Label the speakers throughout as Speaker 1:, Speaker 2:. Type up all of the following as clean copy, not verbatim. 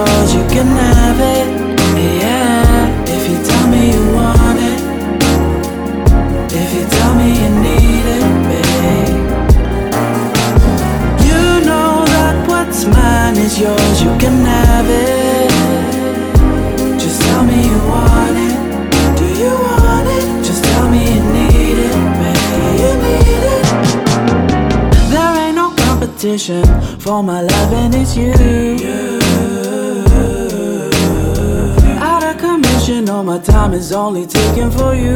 Speaker 1: yours, you can have it. Yeah, if you tell me you want it, if you tell me you need it, babe. You know that what's mine is yours, you can have it. Just tell me you want it. Do you want it? Just tell me you need it, babe. You need it. There ain't no competition for my love and it's you. Out of commission, all my time is only taken for you.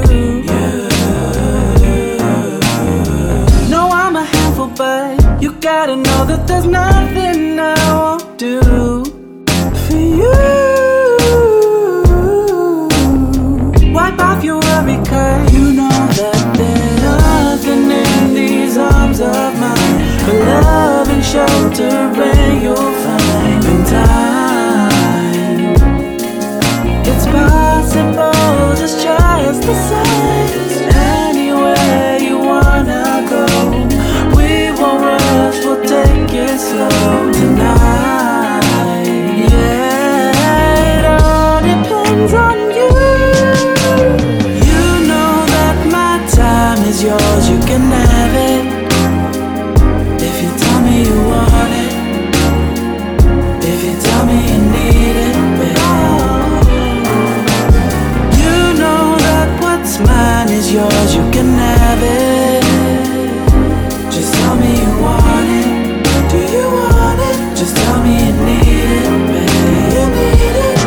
Speaker 1: No, I'm a handful, but you gotta know that there's nothing I won't do for you. Wipe off your worry, 'cause you know that there's nothing in these arms of mine but love and shelter, and you'll find in time. It's possible, just trust the signs. Anywhere you wanna go, we won't rush, we'll take it slow tonight. Yeah, it all depends on you. You know that my time is yours, you can have it. If you tell me you want it, if you tell me you need it, babe. You know that what's mine is yours, you can have it. Just tell me you want it. Do you want it? Just tell me you need it, babe. You need it.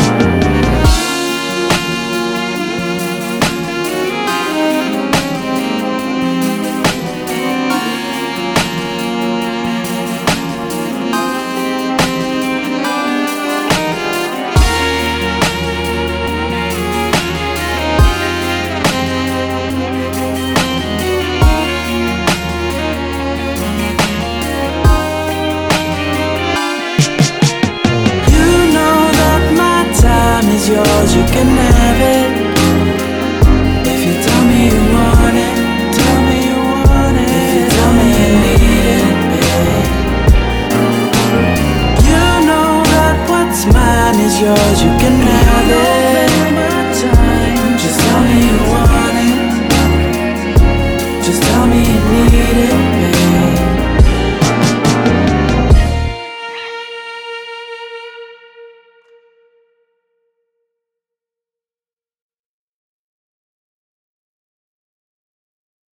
Speaker 1: Yours, you can have it. If you tell me you want it, tell me you want it. If you tell me you need it, babe. You know that what's mine is yours, you can have it.